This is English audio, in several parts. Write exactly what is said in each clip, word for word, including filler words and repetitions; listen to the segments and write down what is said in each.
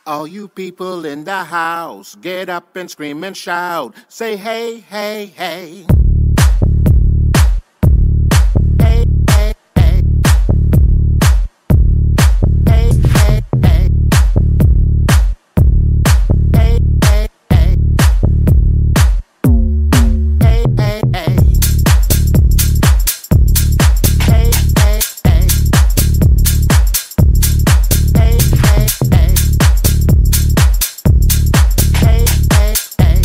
All you people in the house, get up and scream and shout. Say hey, hey, hey. Hey, hey, hey. Hey, hey, hey. Hey, hey, hey. Hey, hey, hey. Hey, hey, hey. Hey, hey, hey. Hey, hey, hey.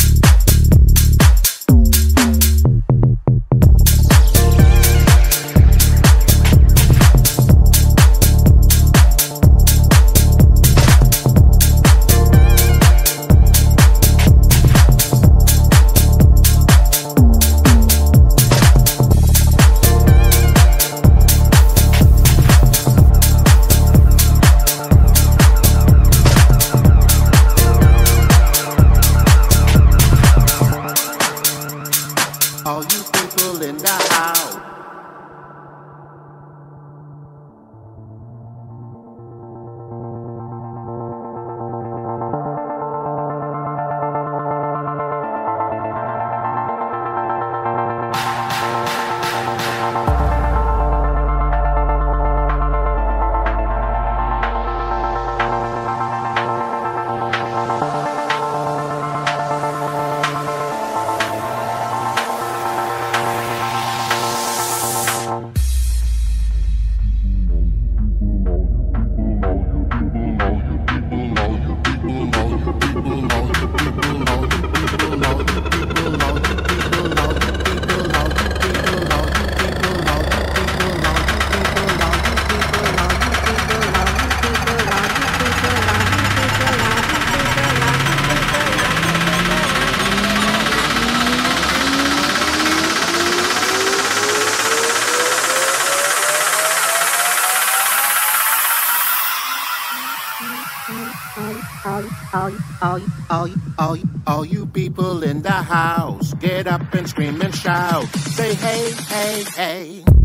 All you people in the house. All, all, all, all, all, all you people in the house, get up and scream and shout. Say hey, hey, hey.